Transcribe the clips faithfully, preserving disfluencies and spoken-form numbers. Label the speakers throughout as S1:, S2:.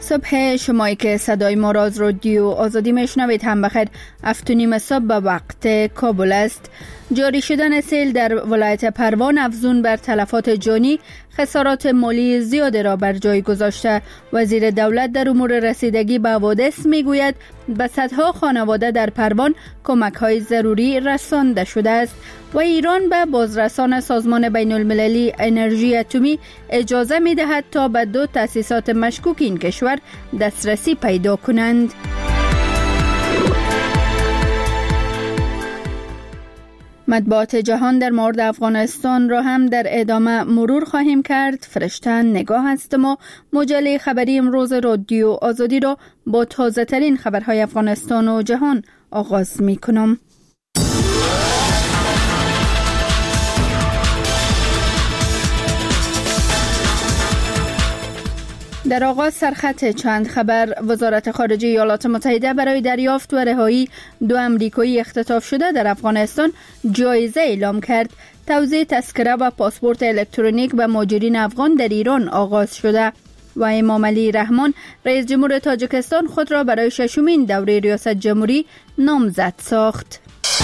S1: صبح شمایی که صدای ما را از رادیو آزادی میشنوید هم بخیر. هفت و نیم صبح به وقت کابل است. جاری شدن سیل در ولایت پروان افزون بر تلفات جانی خسارات مالی زیاد را بر جای گذاشته. وزیر دولت در امور رسیدگی به حوادث میگوید به صدها خانواده در پروان کمک های ضروری رسانده شده است و ایران به بازرسان سازمان بین المللی انرژی اتمی اجازه می دهد تا به دو تأسیسات مشکوک این کشور دسترسی پیدا کنند. مطبوعات جهان در مورد افغانستان را هم در ادامه مرور خواهیم کرد. فرشته نگاه هستم و مجله خبری امروز رادیو آزادی را با تازه ترین خبرهای افغانستان و جهان آغاز می کنم. در آغاز سرخط چند خبر. وزارت خارجه ایالات متحده برای دریافت و رهایی دو امریکایی اختطاف شده در افغانستان جایزه اعلام کرد. توزیع تذکره و پاسپورت الکترونیک به مهاجرین افغان در ایران آغاز شده و امام علی رحمان رئیس جمهور تاجیکستان خود را برای ششمین دوره ریاست جمهوری نامزد ساخت.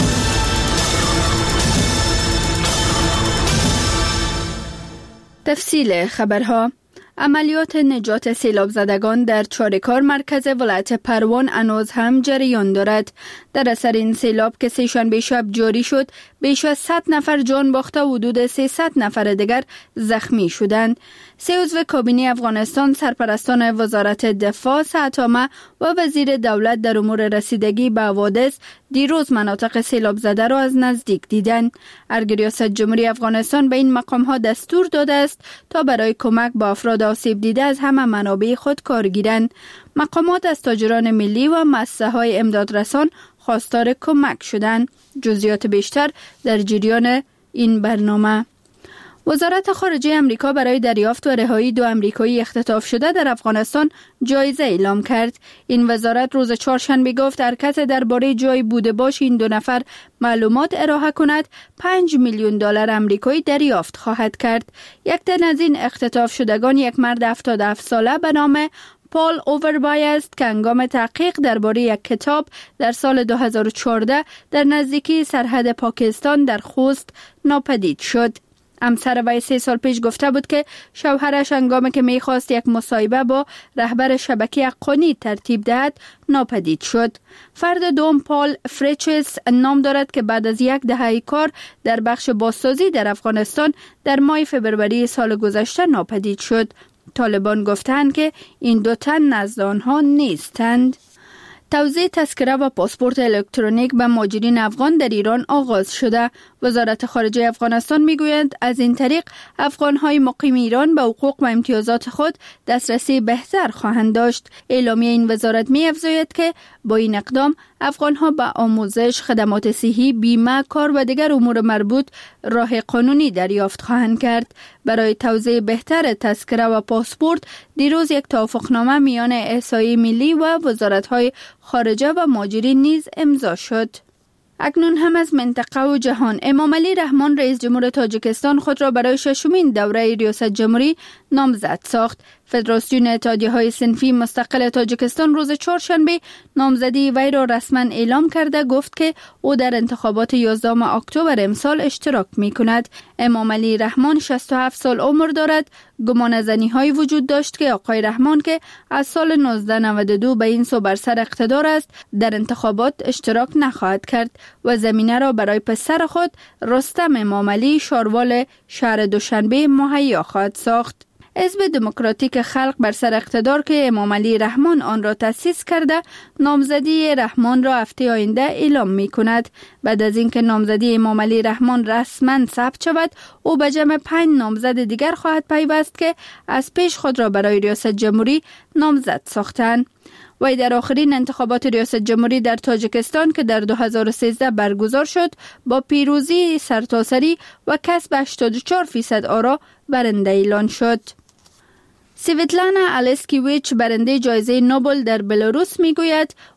S1: تفصیل خبرها. عملیات نجات سیلاب زدگان در چاریکار مرکز ولایت پروان هنوز هم جریان دارد. در اثر این سیلاب که سه‌شنبه شب جاری شد، بیش از صد نفر جان باخته و حدود سیصد نفر دیگر زخمی شدند. سه عضو کابینه افغانستان، سرپرستان وزارت دفاع، سعتامه و وزیر دولت در امور رسیدگی به حوادث دیروز مناطق سیلاب زده را از نزدیک دیدند. ارگ ریاست جمهوری افغانستان به این مقام ها دستور داده است تا برای کمک به افراد آسیب دیده از همه منابع خود کار گیرند. مقامات از تاجران ملی و مؤسسه های امدادرسان خواستار کمک شدند. جزئیات بیشتر در جریان این برنامه. وزارت خارجه امریکا برای دریافت و رهایی دو امریکایی اختطاف شده در افغانستان جایزه اعلام کرد. این وزارت روز چهارشنبه گفت هر کس درباره جای بوده باش این دو نفر معلومات ارائه کند پنج میلیون دلار آمریکایی دریافت خواهد کرد. یک تن از این اختطاف شدگان یک مرد هفتاد و هفت ساله به نام پال اووربای است که هنگام تحقیق درباره یک کتاب در سال دو هزار و چهارده در نزدیکی سرحد پاکستان در خوست ناپدید شد. همسر وی سه سال پیش گفته بود که شوهرش هنگامی که میخواست یک مصاحبه با رهبر شبکه حقانی ترتیب دهد ناپدید شد. فرد دوم پال فریچس نام دارد که بعد از یک دهه کار در بخش بازسازی در افغانستان در ماه فبروری سال گذشته ناپدید شد. طالبان گفتند که این دو تن نزد آنها نیستند. توزیع تذکره و پاسپورت الکترونیک به مهاجرین افغان در ایران آغاز شده. وزارت خارجه افغانستان میگویند از این طریق افغانهای مقیم ایران به حقوق و امتیازات خود دسترسی بهتر خواهند داشت. اعلامیه این وزارت می‌افزاید که با این اقدام افغانها به آموزش، خدمات صحی، بیمه، کار و دیگر امور مربوط راه قانونی دریافت خواهند کرد. برای توزیع بهتر تذکره و پاسپورت دیروز یک توافقنامه میان احصایه ملی و وزارت‌های خارجه و مهاجرین نیز امضا شد. اکنون هم از منطقه و جهان. امام علی رحمان رئیس جمهور تاجیکستان خود را برای ششمین دوره ریاست جمهوری نامزد ساخت. فدراسیون اتحادیه‌های صنفی مستقل تاجیکستان روز چهارشنبه نامزدی وی را رسما اعلام کرده گفت که او در انتخابات یازدهم اکتبر امسال اشتراک می‌کند. امام علی رحمان شصت و هفت سال عمر دارد. گمانه‌زنی‌هایی وجود داشت که آقای رحمان که از سال نوزده نود و دو به این سو بر سر اقتدار است در انتخابات اشتراک نخواهد کرد و زمینه را برای پسر خود رستم امام علی شاروال شهر دوشنبه مهیا خواهد ساخت. حزب دموکراتیک خلق بر سر اقتدار که امام علی رحمان آن را تأسیس کرده نامزدی رحمان را هفته آینده اعلام می کند. بعد از اینکه نامزدی امام علی رحمان رسما ثبت شود او به جمع پنج نامزد دیگر خواهد پیوست که از پیش خود را برای ریاست جمهوری نامزد ساختند. وی در آخرین انتخابات ریاست جمهوری در تاجیکستان که در دو هزار و سیزده برگزار شد با پیروزی سرتاسری و کسب هشتاد و چهار فیصد آرا برنده اعلان شد. سویتلانا السکیویچ برنده جایزه نوبل در بلاروس میگوید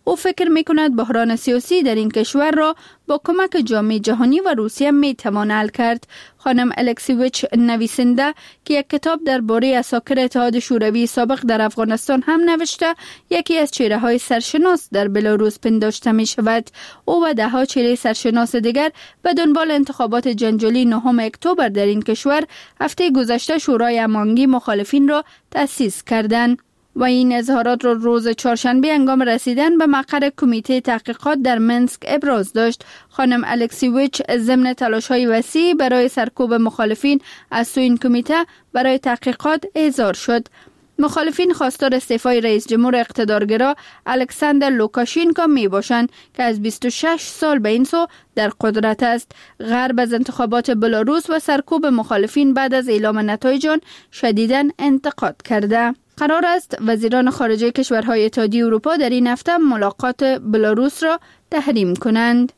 S1: او فکر می کند بحران سیاسی در این کشور را با کمک جامعه جهانی و روسیه می توان حل کرد. خانم الکسیویچ نویسنده که یک کتاب درباره اساکر اتحاد شوروی سابق در افغانستان هم نوشته، یکی از چهره های سرشناس در بلاروس پنداشته می شود. او و ده ها چهره سرشناس دیگر به دنبال انتخابات جنجالی نهم اکتبر در این کشور هفته گذشته شورای هماهنگی مخالفین را تأسیس کردند و این اظهارات را روز چهارشنبه هنگام رسیدن به مقر کمیته تحقیقات در منسک ابراز داشت. خانم الکسیویچ ضمن تلاش‌های وسیع برای سرکوب مخالفین از سوی این کمیته برای تحقیقات احضار شد. مخالفین خواستار استعفای رئیس جمهور اقتدارگرا الکساندر لوکاشینکو می باشند که از بیست و شش سال به این سو در قدرت است. غرب از انتخابات بلاروس و سرکوب مخالفین بعد از اعلام نتایج آن شدیداً انتقاد کرده. قرار است وزیران خارجه کشورهای اتحادیه اروپا در این هفته ملاقات بلاروس را تحریم کنند.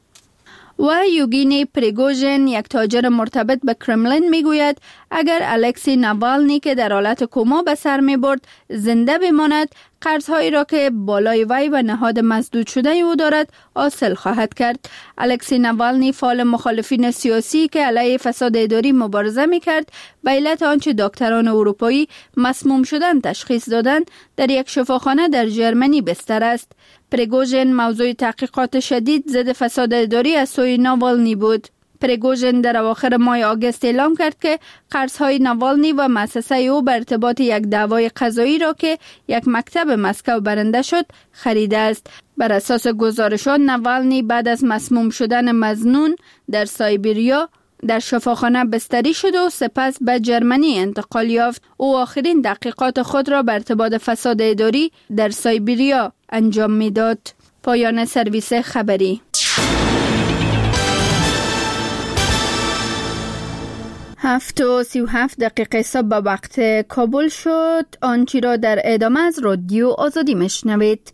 S1: و یوگینی پریگوژن، یک تاجر مرتبط به کرملین، میگوید اگر الکسی ناوالنی که در حالت کما به سر می برد زنده بماند، قرضهایی را که بالای وی و نهاد مسدود شده او دارد حاصل خواهد کرد. الکسی ناوالنی فعال مخالفین سیاسی که علیه فساد اداری مبارزه می کرد به علت آنچه دکتران اروپایی مسموم شدن تشخیص دادند در یک شفاخانه در ژرمنی بستر است. پریگوژن موضوع تحقیقات شدید ضد فساد اداری از سوی ناوالنی بود. پریگوژن در اواخر ماه آگوست اعلام کرد که قرضهای ناوالنی و مؤسسه او به ارتباط یک دعوای قضایی را که یک مکتب مسکو برنده شد خریده است. بر اساس گزارشات ناوالنی بعد از مسموم شدن مظنون در سایبریا در شفاخانه بستری شد و سپس به ژرمنی انتقال یافت. او آخرین تحقیقات خود را به ارتباط فساد اداری در سایبریا انجام میداد. پایان سرویس خبری. هفت و سی و هفت دقیقه صبح به وقت کابل شد. آنچه را در ادامه از رادیو آزادی مشنوید.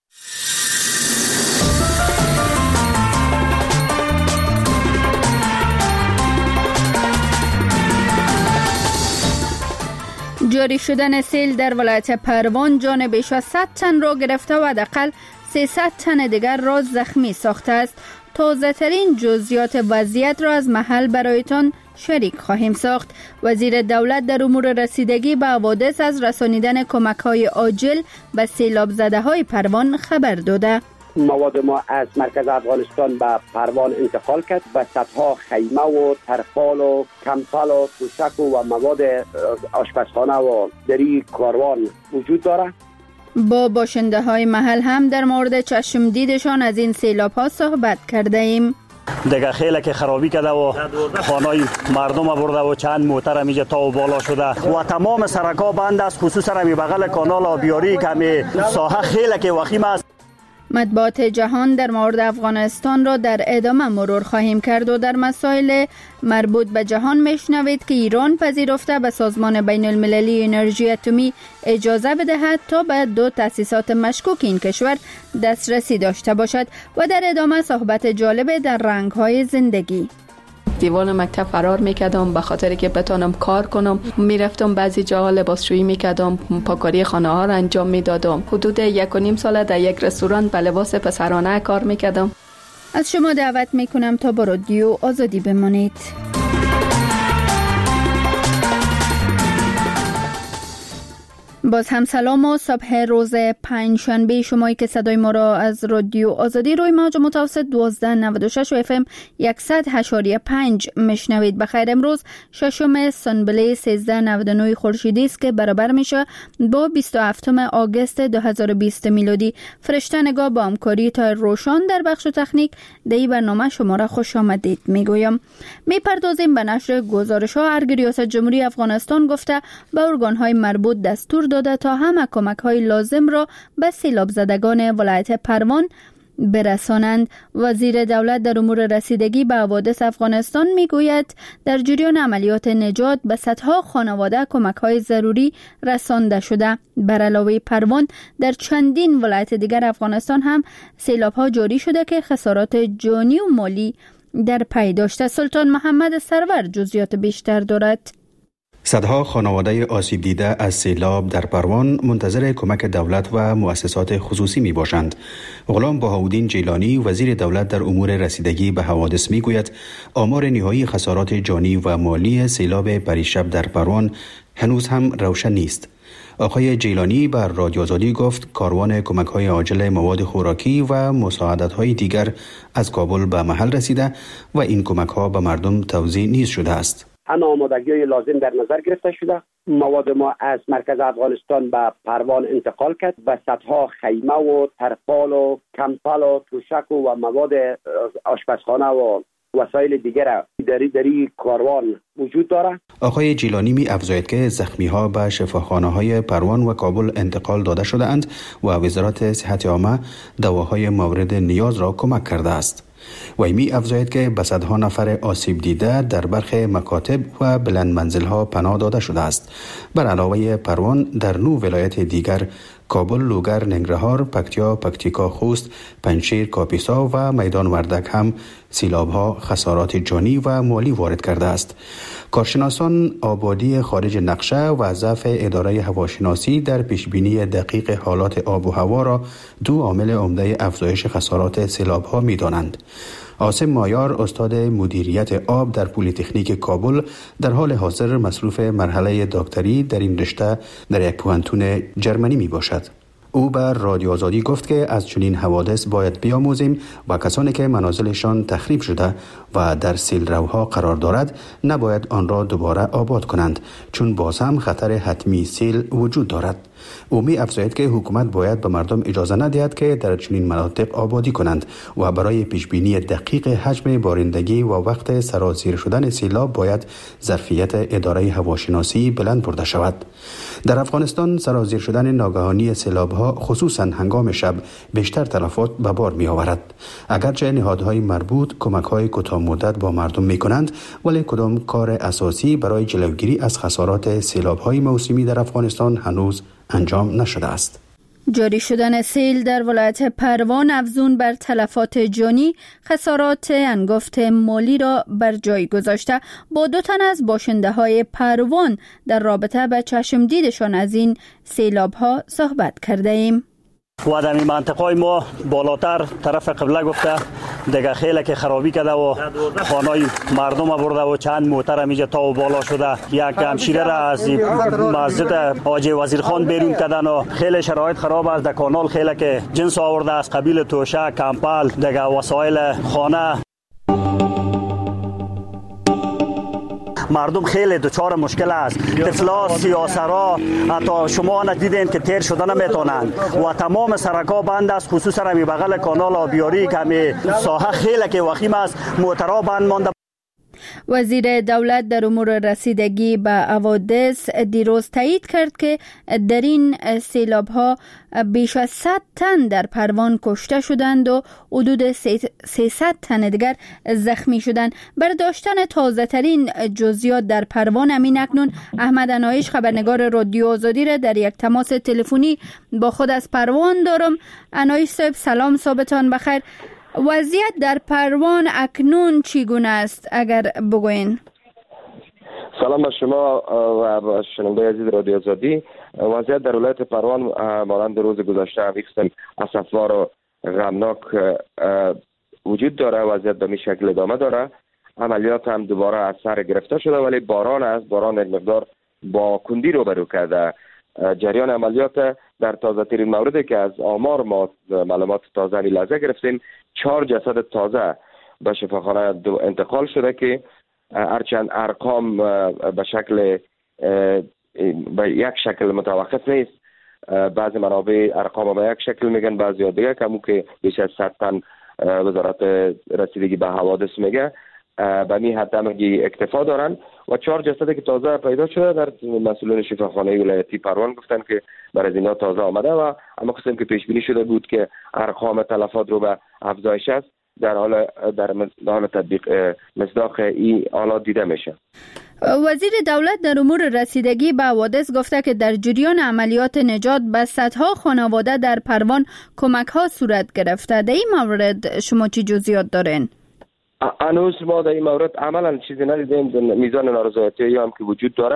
S1: جاری شدن سیل در ولایت پروان جان بیش از صد تن را گرفته و حداقل سیصد تن دیگر را زخمی ساخته است. تازه ترین جزئیات وضعیت را از محل برایتان شریک خواهیم ساخت. وزیر دولت در امور رسیدگی به حوادث از رسانیدن کمک‌های عاجل به سیلاب زده های پروان خبر داده.
S2: مواد ما از مرکز افغانستان به پروان انتقال کرد و صدها خیمه و ترپال و کمپل و توشک و مواد آشپزخانه و دری کاروان وجود داره.
S1: با باشنده های محل هم در مورد چشم دیدشان از این سیلاب ها صحبت کرده ایم.
S3: دیگه خیلی که خرابی کرده و خانای مردم برده و چند موتر اینجا تا و بالا شده و تمام سرکا بند است، خصوصا می بغل کانال آبیاری که می ساحه خیلی که وخیم است.
S1: مطبوعات جهان در مورد افغانستان را در ادامه مرور خواهیم کرد و در مسائل مربوط به جهان میشنوید که ایران پذیرفته به سازمان بین المللی انرژی اتمی اجازه بدهد تا به دو تأسیسات مشکوک این کشور دسترسی داشته باشد و در ادامه صحبت جالب در رنگ‌های زندگی.
S4: دیوان مکتب فرار میکردم به خاطر که بتانم کار کنم. میرفتم بعضی جاها لباسشویی میکردم، پاکاری خانه ها را انجام میدادم. حدود یک و نیم سال در یک رستوران به لباس پسرانه کار میکردم.
S1: از شما دعوت میکنم تا با رادیو آزادی بمانید. باز هم سلام و صبح روز پنجشنبه شمایی که صدای ما را از رادیو آزادی روی موج متوسط دوازده نود و شش و اف ام صد و هشت و پنج میشنوید. بخیر. امروز ششم سنبله سیزده نود و نه خورشیدی است که برابر میشه با بیست و هفتم آگوست دو هزار و بیست میلادی. فرشته نگاه با همکاری تا روشان در بخش تکنیک دی برنامه شما را خوش آمدید میگویم. میپردازیم به نشر گزارش ها. ارگ ریاست جمهوری افغانستان گفته به ارگان های مربوط دستور داده تا همه کمک های لازم را به سیلاب زدگان ولایت پروان برسانند. وزیر دولت در امور رسیدگی به حوادث افغانستان میگوید در جریان عملیات نجات به صدها خانواده کمک های ضروری رسانده شده. بر علاوه پروان در چندین ولایت دیگر افغانستان هم سیلاب ها جاری شده که خسارات جانی و مالی در پی داشته. سلطان محمد سرور جزئیات بیشتر دارد.
S5: صدها خانواده آسیب دیده از سیلاب در پروان منتظر کمک دولت و مؤسسات خصوصی می باشند. غلام بهاءالدین جیلانی وزیر دولت در امور رسیدگی به حوادث می گوید آمار نهایی خسارات جانی و مالی سیلاب پریشب در پروان هنوز هم روشن نیست. آقای جیلانی بر رادیو آزادی گفت کاروان کمک‌های عاجل مواد خوراکی و مساعدت‌های دیگر از کابل به محل رسیده و این کمک‌ها به مردم توزیع نیز شده است.
S2: همه آمادگی‌های لازم در نظر گرفته شده. مواد ما از مرکز افغانستان به پروان انتقال کرد و صدها خیمه و ترپال و کمپل و توشک و مواد آشپزخانه و وسایل دیگر دری دری کاروان وجود دارد.
S5: آقای جیلانی می افزاید که زخمی‌ها به شفاخانه‌های پروان و کابل انتقال داده شده اند و وزارت صحت عامه دواهای مورد نیاز را کمک کرده است. و می افزاید که به صدها نفر آسیب دیده در برخی مکاتب و بلند منزل‌ها پناه داده شده است. بر علاوه پروان در نو ولایت دیگر کابل، لوگر، ننگرهار، پکتیا، پکتیکا، خوست، پنجشیر، کاپیسا و میدان وردک هم سیلاب‌ها خسارات جانی و مالی وارد کرده است. کارشناسان آبادی خارج نقشه و ضعف اداره هواشناسی در پیشبینی دقیق حالات آب و هوا را دو عامل عمده افزایش خسارات سیلاب‌ها می‌دانند. عاصم مایار استاد مدیریت آب در پلی‌تکنیک کابل در حال حاضر مصروف مرحله دکتری در این رشته در یک پوهنتون جرمنی می باشد. او بر رادیو آزادی گفت که از چنین حوادث باید بیاموزیم و کسانی که منازلشان تخریب شده و در سیلروها قرار دارد نباید آن را دوباره آباد کنند، چون باز هم خطر حتمی سیل وجود دارد. او می افزاید که حکومت باید به مردم اجازه ندهد که در چنین مناطق آبادی کنند و برای پیشبینی دقیق حجم بارندگی و وقت سرازیر شدن سیلاب باید ظرفیت اداره هواشناسی بلند برده شود. در افغانستان سرازیر شدن ناگهانی سیلاب‌ها خصوصا هنگام شب بیشتر تلفات به بار می آورد. اگرچه نهادهای مربوط کمک‌های کوتاه مدت با مردم می کنند، ولی کدام کار اساسی برای جلوگیری از خسارات سیلاب‌های موسمی در افغانستان هنوز انجام نشده است.
S1: جاری شدن سیل در ولایت پروان افزون بر تلفات جانی خسارات انگفت مالی را بر جای گذاشته با دو تن از باشنده های پروان در رابطه به چشم دیدشان از این سیلاب ها صحبت کرده ایم.
S3: و در این منطقه ما بالاتر طرف قبله گفته دیگه خیلی که خرابی کرده و خانای مردم برده و چند موتر میجا تا و بالا شده. یک همشیره را از مسجد حاجی وزیرخان بیرون کردن و خیلی شرایط خراب است. در کانال خیلی که جنس آورده از قبیل توشه، کمپل، دیگه وسایل خانه. مردم خیلی دچار مشکل است. طفلا، سیاسرا، حتی شما ندیدین که تیر شدن نمیتونند و تمام سرکا بند است، خصوصا می بغل کانال آبیاری که می ساحه خیلی که وخیم است، موترها بند مانده.
S1: وزیر دولت در امور رسیدگی به حوادث دیروز تایید کرد که در این سیلاب‌ها بیش از صد تن در پروان کشته شدند و حدود سیصد تن دیگر زخمی شدند. بر داشتن تازه ترین جزئیات در پروان امین اکنون احمد انایش خبرنگار رادیو آزادی را در یک تماس تلفنی با خود از پروان دارم. انایش صاحب سلام، صبحتان بخیر. وضعیت در پروان اکنون چگونه است اگر بگوین؟
S6: سلام به شما و شنونده عزیز رادیو آزادی. وضعیت در ولایت پروان مانند روز گذشته هم یک قسم اسفبار و غمناک وجود داره. وضعیت به این شکل ادامه داره. عملیات هم دوباره از سر گرفته شده، ولی باران است. باران یک مقدار با کندی روبرو کرده. جریان عملیات در تازه ترین موردی که از آمار ما معلومات تازه این لحظه گرفتیم، چهار جسد تازه به شفاخانه انتقال شده که هرچند ارقام به شکل به یک شکل متوقف نیست. بعضی منابع ارقام به یک شکل میگن، بعضی دیگه کمو که بیش از صد تن وزارت رسیدگی به حوادث میگه. به می حد همگی اکتفا دارن و چهار جسد که تازه پیدا شده در مسئولین شفاخانه ولایتی پروان گفتن که برای اینا تازه آمده و اما قسم که پیش بینی شده بود که ارقام تلفات رو به افزایش است در حال در حال تطبیق مصداق این حالات دیده میشه.
S1: وزیر دولت در امور رسیدگی به حوادث گفته که در جریان عملیات نجات به صدها خانواده در پروان کمک ها صورت گرفته. در این مورد شما چی جزئیات دارین؟
S6: هنوز ما در این مورد عملا چیزی ندیدیم. میزان نارضایتی هم که وجود داره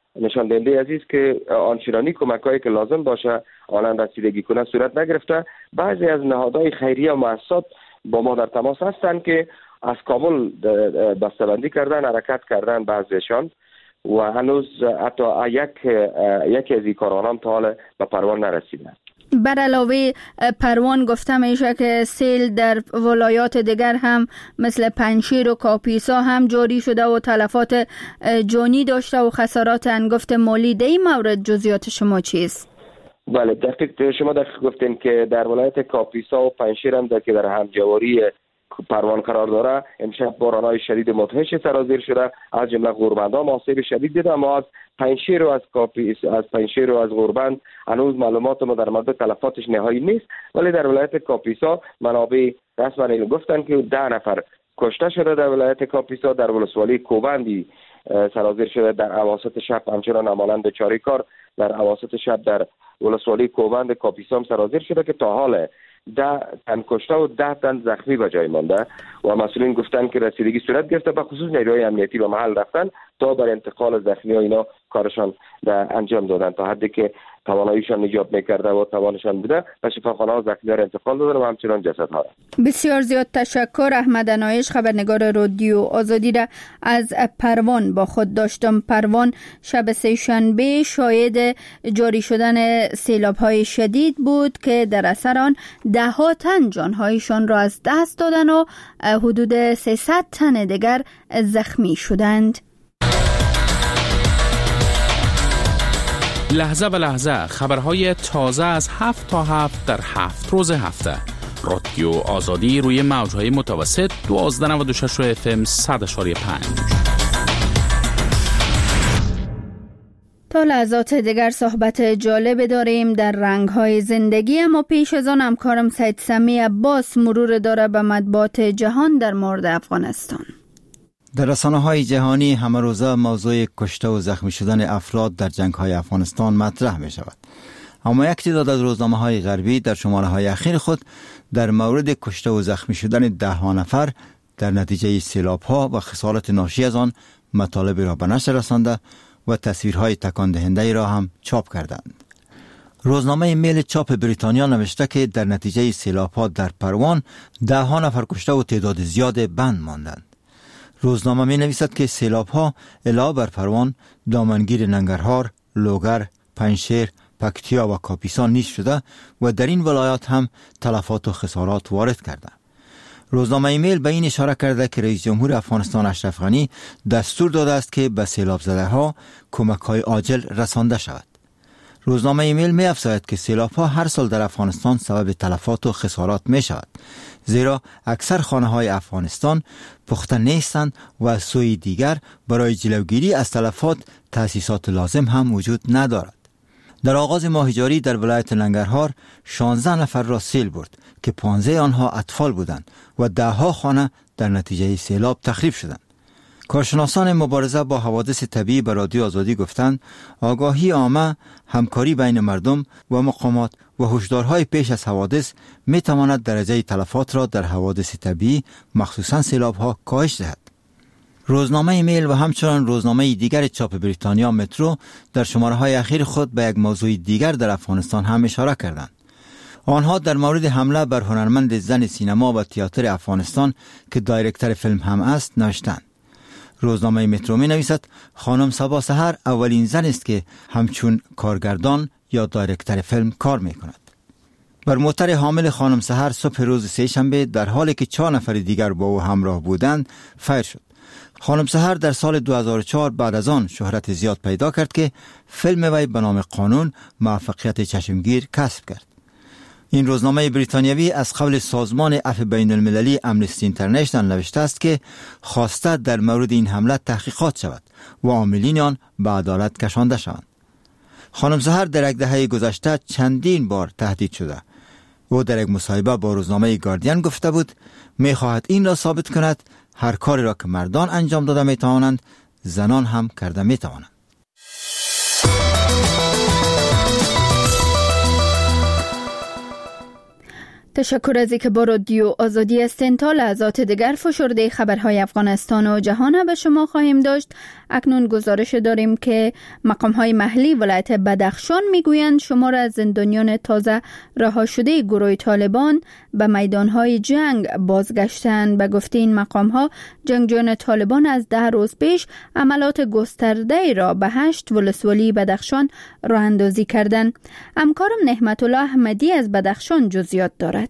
S6: نشان دهنده عزیز که آنچنانی کمک‌هایی که لازم باشه آنان رسیدگی کنه صورت نگرفته. بعضی از نهادهای خیریه و مؤسسات با ما در تماس هستند که از کابل بسته‌بندی کردن، حرکت کردن بعضیشان و هنوز حتی یک یکی از این کارانان تا حال به پروان نرسیدند.
S1: بر علاوه پروان گفته میشه که سیل در ولایات دیگر هم مثل پنجشیر و کاپیسا هم جاری شده و تلفات جانی داشته و خسارات انگفت مالی. در این مورد جزئیات شما چیست؟
S6: بله دقیق شما دقیق گفتین که در ولایت کاپیسا و پنجشیر هم در که در همجواری پروان قرار داره امشب باران‌های شدید مدهش سرازیر شده، از جمله غوربندها آسیب شدید دیده. ما از پنجشیر و از کاپیس از پنجشیر و از غوربند هنوز معلومات ما در مورد تلفاتش نهایی نیست، ولی در ولایت کاپیسا منابع رسمی گفتن که ده نفر کشته شده در ولایت کاپیسا. در ولسوالی کوبندی سرازیر شده در اواسط شب، همچنان همانند چاری کار در اواسط شب در ولسوالی کوبند کاپیسا هم سرازیر شده که تا حال ده تن کشته و ده تن زخمی به جای مانده و مسئولین گفتن که رسیدگی صورت گرفته، به خصوص نیروهای امنیتی به محل رفتن تا بر انتقال زخمی ها اینا کارشان در انجام دادن تا حدی که تواناییشان نجات میکرده و توانشان بوده و شفاخانه ها زخمی ها را انتقال دادن و همچنان جسد ها.
S1: بسیار زیاد تشکر. احمد انایش، خبرنگار رادیو آزادی را از پروان با خود داشتم. پروان شب سه‌شنبه شاهد جاری شدن سیلاب های شدید بود که در اثر آن ده ها تن جانهایشان را از دست دادن و حدود سیصد تن دیگر زخمی شدند.
S7: لحظه به لحظه خبرهای تازه از هفت تا هفت در هفت روز هفته. رادیو آزادی روی موجهای متوسط دوازده و نود و شش اف ام صد اشاری پنج.
S1: تا لحظات دیگر صحبت جالب داریم در رنگ‌های زندگی، اما پیش از آن همکارم سید سمی عباس مرور داره به مطبوعات جهان در مورد افغانستان.
S8: در رسانه‌های جهانی همه روزه موضوع کشته و زخمی شدن افراد در جنگ‌های افغانستان مطرح می‌شود. اما یک تعداد از روزنامه‌های غربی در شماره‌های اخیر خود در مورد کشته و زخمی شدن ده ها نفر در نتیجه سیلاب‌ها و خسارات ناشی از آن مطالب را به نشر رسانده و تصویرهای تکان دهنده را هم چاپ کردند. روزنامه میل چاپ بریتانیا نوشته که در نتیجه سیلاب‌ها در پروان ده ها نفر کشته و تعداد زیاد بند ماندند. روزنامه می نویسد که سیلاب‌ها علاوه بر پروان، دامنگیر ننگرهار، لوگر، پنجشیر، پکتیا و کاپیسا نیز شده و در این ولایات هم تلفات و خسارات وارد کرده. روزنامه ایمیل به این اشاره کرده که رئیس جمهور افغانستان اشرف غنی دستور داده است که به سیلاب زده ها کمک‌های عاجل رسانده شود. روزنامه ایمیل می افزاید که سیلاب‌ها هر سال در افغانستان سبب تلفات و خسارات می شود، زیرا اکثر خانه‌های افغانستان پخته نیستند و از سوی دیگر برای جلوگیری از تلفات تأسیسات لازم هم وجود ندارد. در آغاز ماه جاری در ولایت ننگرهار شانزده نفر را سیل برد که پانزده آنها اطفال بودند و ده ها خانه در نتیجه سیلاب تخریب شدند. کارشناسان مبارزه با حوادث طبیعی به رادیو آزادی گفتند آگاهی عامه، همکاری بین مردم و مقامات و هشدارهای پیش از حوادث می تواند درجه تلفات را در حوادث طبیعی مخصوصاً سیلاب‌ها کاهش دهد. روزنامه ایمیل و همچنان روزنامه دیگر چاپ بریتانیا مترو در شماره‌های اخیر خود به یک موضوع دیگر در افغانستان هم اشاره کردند. آنها در مورد حمله بر هنرمند زن سینما و تئاتر افغانستان که دایرکتور فیلم هم است نوشتند. روزنامه مترو می نویسد خانم صبا سحر اولین زن است که همچون کارگردان یا دایرکتور فیلم کار می کند. بر موتر حامل خانم سحر صبح روز سه‌شنبه در حالی که چهار نفر دیگر با او همراه بودند فیر شد. خانم سحر در سال دو هزار و چهار بعد از آن شهرت زیاد پیدا کرد که فیلم وی به نام قانون موفقیت چشمگیر کسب کرد. این روزنامه بریتانیایی از قبل سازمان عفو بین المللی امنستی اینترنشنال نوشته است که خواسته در مورد این حمله تحقیقات شود و عاملین آن به عدالت کشانده شوند. خانم سحر در یک دهه گذشته چندین بار تهدید شده. او در یک مصاحبه با روزنامه گاردین گفته بود می خواهد این را ثابت کند هر کاری را که مردان انجام داده می توانند زنان هم کرده می توانند.
S1: تشکر از اینکه با رادیو آزادی هستین. تا لحظات دیگر فشرده خبرهای افغانستان و جهان به شما خواهیم داشت. اکنون گزارش داریم که مقام‌های محلی ولایت بدخشان میگویند شمار از زندانیان تازه رها شده گروه طالبان به میدانهای جنگ بازگشتند. به گفته این مقام‌ها جنگجویان طالبان از ده روز پیش عملیات گسترده را به هشت ولسوالی بدخشان راه اندازی کردند. همکارم نعمت الله احمدی از بدخشان جزئیات دارد.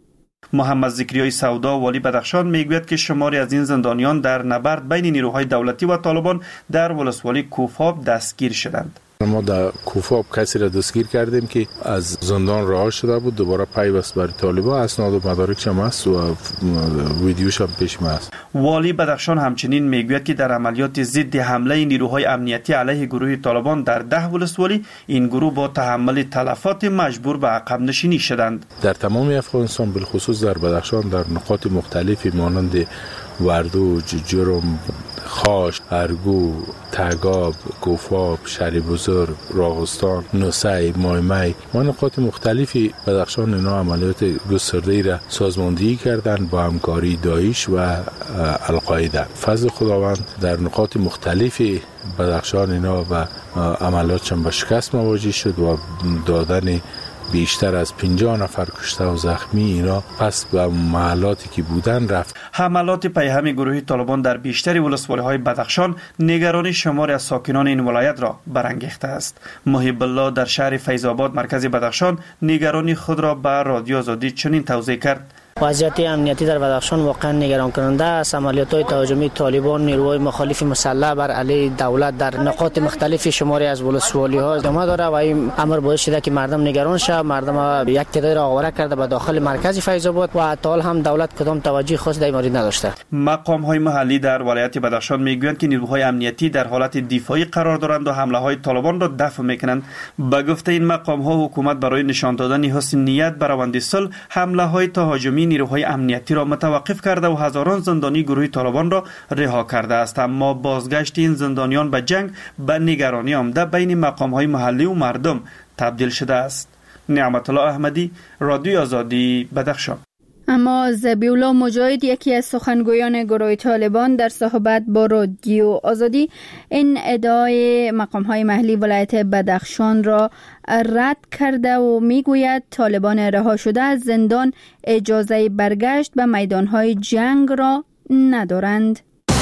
S9: محمد ذکریای سودا والی بدخشان میگوید که شماری از این زندانیان در نبرد بین نیروهای دولتی و طالبان در ولسوالی کوفاب دستگیر شدند.
S10: ما در کوفاب کسی را دستگیر کردیم که از زندان رها شده بود، دوباره پیوست بر طالبان، اسناد و مدارکش هم هست و ویدیوش هم پیش ما هست.
S9: والی بدخشان همچنین میگوید که در عملیات ضد حمله نیروهای امنیتی علیه گروه طالبان در ده ولسوالی این گروه با تحمل تلفات مجبور به عقب نشینی شدند.
S10: در تمام افغانستان بالخصوص در بدخشان در نقاط مختلفی مانند وردو، جرم، خاش، ارگو، تگاب، گوفاب، شهر بزرگ، راغستان، نوسی، مایمی و نقاط مختلفی بدخشان اینا عملیات گسترده‌ای را سازماندهی کردند با همکاری داعش و القاعده. فضل خداوند در نقاط مختلفی بدخشان اینا و عملیاتشان به شکست مواجه شد و دادن بیشتر از پنجاه نفر کشته و زخمی اینا پس به محلاتی که بودن رفت.
S9: حملات پیهم گروه طالبان در بیشتر ولسوالی های بدخشان نگرانی شماری از ساکنان این ولایت را برانگیخته است. محب الله در شهر فیض آباد مرکز بدخشان نگرانی خود را به رادیو آزادی چنین توضیح کرد:
S11: وضعیت امنیتی در بدخشان واقعا نگران کننده است. عملیات‌های تهاجمی طالبان، نیروهای مخالف مسلح بر علیه دولت در نقاط مختلف شماری از ولسوالی‌ها ادامه داره و این امر باعث شده که مردم نگران شوند. مردم یک تعداد را آواره کرده به داخل مرکز فیض آباد و تا حال هم دولت کدام توجهی خاص در این مورد نداشته.
S9: مقام‌های محلی در ولایت بدخشان میگویند که نیروهای امنیتی در حالت دفاعی قرار دارند و حمله‌های طالبان را دفع می‌کنند. به گفته این مقام‌ها حکومت برای نشان دادن حسن نیت بر روند صلح حمله‌های تهاجمی نیروهای امنیتی را متوقف کرده و هزاران زندانی گروه طالبان را رها کرده است. اما بازگشت این زندانیان به جنگ به نگرانی عمده بین مقام‌های محلی و مردم تبدیل شده است. نعمت الله احمدی، رادیو آزادی، بدخشان.
S1: اما ذبیح‌الله مجاهد، یکی از سخنگویان گروه طالبان، در صحبت با رادیو آزادی این ادعای مقام‌های محلی ولایت بدخشان را رد کرده و میگوید طالبان رها شده از زندان اجازه برگشت به میدان‌های جنگ را ندارند.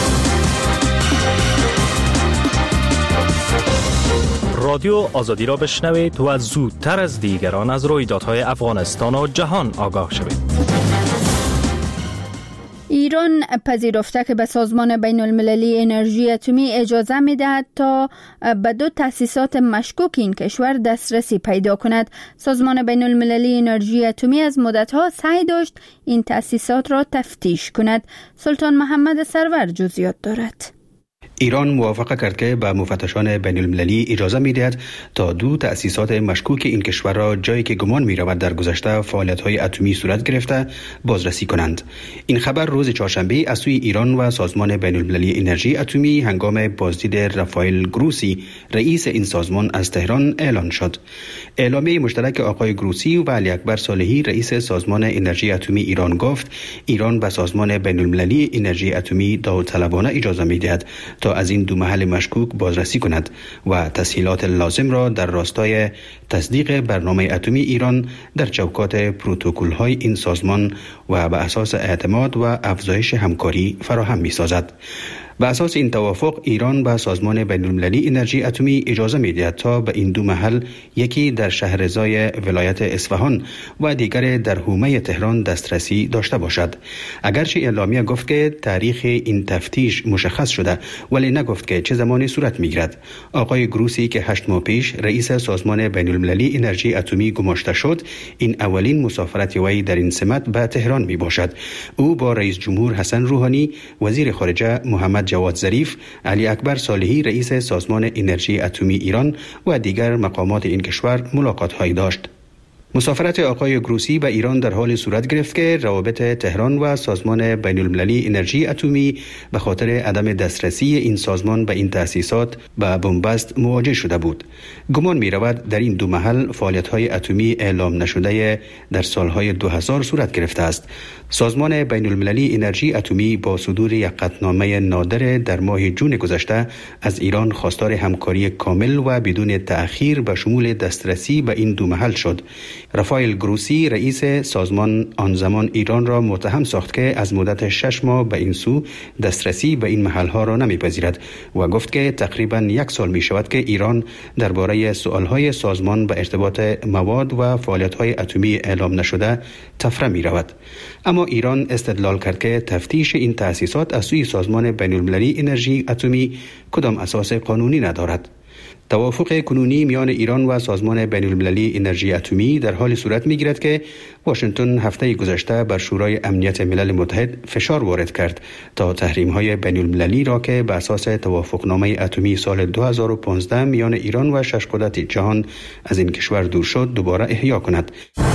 S12: رادیو آزادی را بشنوید و زودتر از دیگران از رویدادهای افغانستان و جهان آگاه شوید.
S1: ایران پذیرفته که به سازمان بین المللی انرژی اتمی اجازه می‌دهد تا به دو تأسیسات مشکوک این کشور دسترسی پیدا کند. سازمان بین المللی انرژی اتمی از مدت‌ها سعی داشت این تأسیسات را تفتیش کند. سلطان محمد سرور جزئیات دارد.
S5: ایران موافقه کرد که به مفتشان بین المللی اجازه می‌دهد تا دو تأسیسات مشکوک این کشور را جایی که گمان می‌رود در گذشته فعالیت‌های اتمی صورت گرفته بازرسی کنند. این خبر روز چهارشنبه از سوی ایران و سازمان بین المللی انرژی اتمی هنگام بازدید رافائل گروسی رئیس این سازمان از تهران اعلان شد. اعلامیه مشترک آقای گروسی و علی اکبر صالحی رئیس سازمان انرژی اتمی ایران گفت ایران به سازمان بین المللی انرژی اتمی داوطلبانه اجازه می‌دهد تا از این دو محل مشکوک بازرسی کند و تسهیلات لازم را در راستای تصدیق برنامه اتمی ایران در چوکات پروتکل‌های این سازمان و به اساس اعتماد و افزایش همکاری فراهم می‌سازد. به اساس این توافق ایران به سازمان بین المللی انرژی اتمی اجازه می‌دهد تا به این دو محل، یکی در شهرضای ولایت اصفهان و دیگر در حومه تهران دسترسی داشته باشد. اگرچه اعلامیه گفت که تاریخ این تفتیش مشخص شده ولی نگفت که چه زمانی صورت می‌گیرد. آقای گروسی که هشت ماه پیش رئیس سازمان بین المللی انرژی اتمی گماشته شد، این اولین مسافرت وی در این سمت به تهران میباشد. او با رئیس جمهور حسن روحانی، وزیر خارجه محمد جواد ظریف، علی اکبر صالحی رئیس سازمان انرژی اتمی ایران و دیگر مقامات این کشور ملاقات هایی داشت. مسافرت آقای گروسی به ایران در حال صورت گرفت که روابط تهران و سازمان بین المللی انرژی اتمی به خاطر عدم دسترسی این سازمان به این تأسیسات به بنبست مواجه شده بود. گمان می رود در این دو محل فعالیت‌های اتمی اعلام نشده در سالهای دو هزار صورت گرفته است. سازمان بین المللی انرژی اتمی با صدور یک قطعنامه نادر در ماه جون گذشته از ایران خواستار همکاری کامل و بدون تأخیر به شمول دسترسی به این دو محل شد. رافائل گروسی رئیس سازمان آن زمان ایران را متهم ساخت که از مدت شش ماه به این سو دسترسی به این محلها را نمیپذیرد و گفت که تقریبا یک سال می شود که ایران درباره سؤالهای سازمان به ارتباط مواد و فعالیت‌های اتمی اعلام نشده تفره می رود. اما ایران استدلال کرد که تفتیش این تأسیسات از سوی سازمان بین المللی انرژی اتمی کدام اساس قانونی ندارد. توافق کنونی میان ایران و سازمان بین المللی انرژی اتمی در حال صورت میگیرد که واشنگتن هفته گذشته بر شورای امنیت ملل متحد فشار وارد کرد تا تحریم‌های بین المللی را که بر اساس توافقنامه اتمی سال دو هزار و پانزده میان ایران و شش قدرت جهان از این کشور دور شد دوباره احیا کند.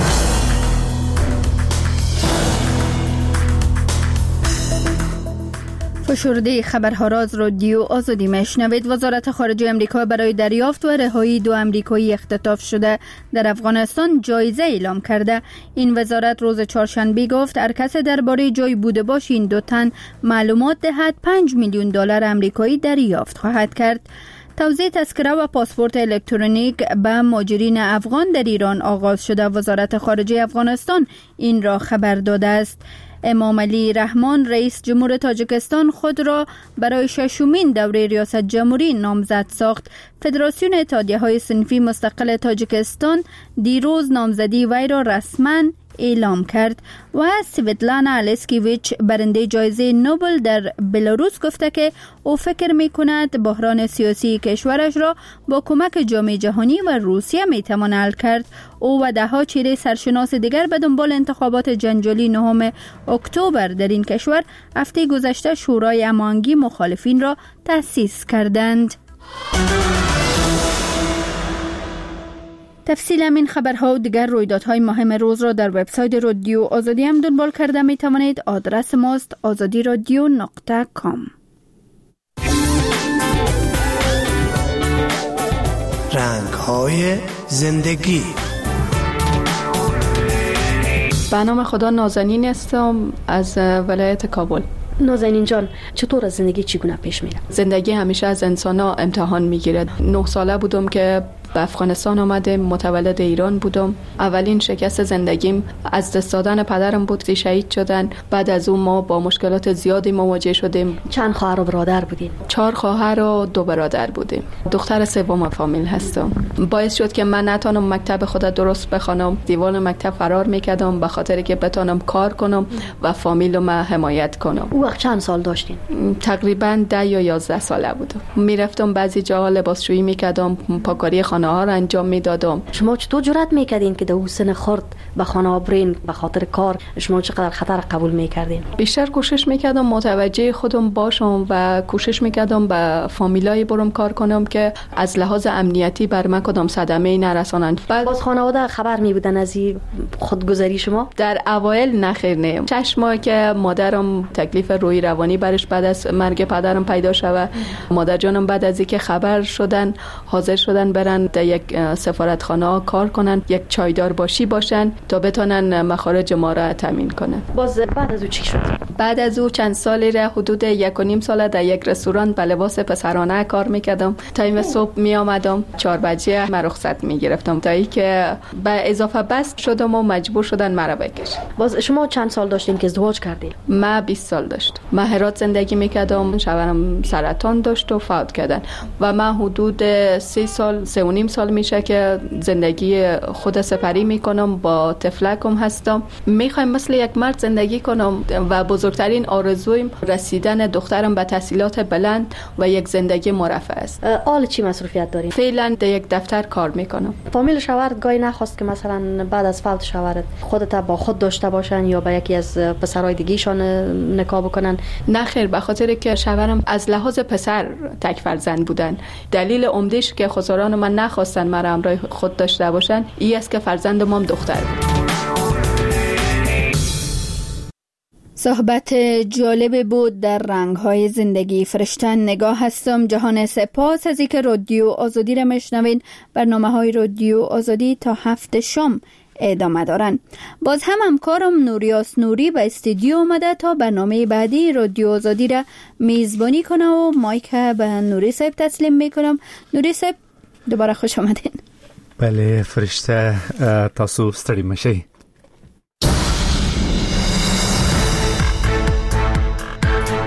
S1: فشرده خبرها را از رادیو آزادی میشنوید. وزارت خارجه امریکا برای دریافت و رهایی دو امریکایی اختطاف شده در افغانستان جایزه اعلام کرده. این وزارت روز چهارشنبه گفت هر کس درباره جای بوده باش این دو تن معلومات دهد پنج میلیون دلار امریکایی دریافت خواهد کرد. توزیع تذکره و پاسپورت الکترونیک به مهاجرین افغان در ایران آغاز شده. وزارت خارجه افغانستان این را خبر داده است. امام علی رحمان رئیس جمهور تاجیکستان خود را برای ششمین دوره ریاست جمهوری نامزد ساخت. فدراسیون اتحادیه‌های صنفی مستقل تاجیکستان دیروز نامزدی وی را رسما اعلام کرد و سویتلانا السکیویچ برنده جایزه نوبل در بلاروس گفته که او فکر می کند بحران سیاسی کشورش را با کمک جامعه جهانی و روسیه می توان حل کرد. او و ده ها چهره سرشناس دیگر به دنبال انتخابات جنجالی نهم اکتبر در این کشور هفته گذشته شورای هماهنگی مخالفین را تأسیس کردند. تفصیل همین خبرها و دیگر رویدادهای مهم روز را در وبسایت رادیو آزادی هم دنبال کرده می توانید. آدرس ماست آزادی رادیو نقطه کام.
S13: رنگ‌های زندگی.
S4: به نام خدا نازنین هستم از ولایت کابل.
S14: نازنین جان، چطور از زندگی چگونه پیش میره؟
S4: زندگی همیشه از انسان‌ها امتحان میگیره. نه ساله بودم که به افغانستان آمدم، متولد ایران بودم. اولین شکست زندگیم از دست دادن پدرم بود که شهید شدن. بعد از اون ما با مشکلات زیادی مواجه شدیم.
S14: چند خواهر و برادر بودین؟
S4: چهار خواهر و دو برادر بودیم. دختر سوم فامیل هستم. باعث شد که من نتونم مکتب خود درست بخوانم. دیوان مکتب فرار میکردم به خاطر که بتونم کار کنم و فامیل ما حمایت کنم.
S14: او وقت چند سال داشتین؟
S4: تقریبا ده یا یازده ساله بودم. میرفتم بعضی جاها لباسشویی میکردم، پاکاری خانه ها را انجام میدادم.
S14: شما چطور جرأت میکردین که در سن خرد به خانه ها برین به خاطر کار؟ شما چقدر خطر قبول میکردین؟
S4: بیشتر کوشش میکردم متوجه خودم باشم و کوشش میکردم به فامیلای برم کار کنم که از لحاظ امنیتی بر من کدام صدمه نرسانند.
S14: بعد باز خانواده خبر میبودن از این خودگذری شما؟
S4: در اوایل نخیر نه. شش ماه که مادرم تکلیف روی روانی برش بعد از مرگ پدرم پیدا شد، مادر جانم بعد از اینکه خبر شدن حاضر شدن برن در یک سفارتخانه کار کنن، یک چایدار باشی باشن تا بتونن مخارج ما را تامین کنن.
S14: باز بعد از او چی شد؟
S4: بعد از او چند سالی را حدود یک و نیم سال در یک رستوران به لباس پسرانه کار میکردم. تایم صبح می آمدم چهار بجه من رخصت می گرفتم تا اینکه به اضافه بست شدم و مجبور شدن مرا بکشن.
S14: باز شما چند سال داشتین که ازدواج کردین؟
S4: من بیست سال داشت. من هرات زندگی میکردم. شوهرم سرطان داشت و فوت کردن و من حدود سه سال سه و نیم سال میشه که زندگی خود سپری میکنم. با طفلکم هستم. میخوایم مثل یک مرد زندگی کنم و بزرگترین آرزویم رسیدن دخترم به تحصیلات بلند و یک زندگی مرفه است.
S14: حال چی مصروفیت دارین؟
S4: فعلا در یک دفتر کار میکنم.
S14: فامیل شوهرت گاهی نخواست که مثلا بعد از فوت شوهرت خودت با خود داشته باشن یا با یکی از پسرای دیگه‌شان نکاح بکنن؟
S4: نه خیر، به خاطر که شوهرم از لحاظ پسر تک فرزند بودن. دلیل عمده‌اش که خسران من نخواستن مرا همراه خود داشته باشن. این است که فرزند ما دختر.
S1: صحبت جالب بود در رنگ‌های زندگی. فرشته نگاه هستم. جهان سپاس از اینکه رادیو آزادی را میشنوین. برنامه‌های رادیو آزادی تا هفت شام ادامه دارن. باز هم همکارم نوریاس نوری به استودیو آمده تا برنامه بعدی رادیو آزادی را میزبانی کنه و مایک به نوری صاحب تسلیم میکنم. نوری صاحب دوباره خوش آمدین.
S15: بله فرشته، تاسو ستړي مشئ.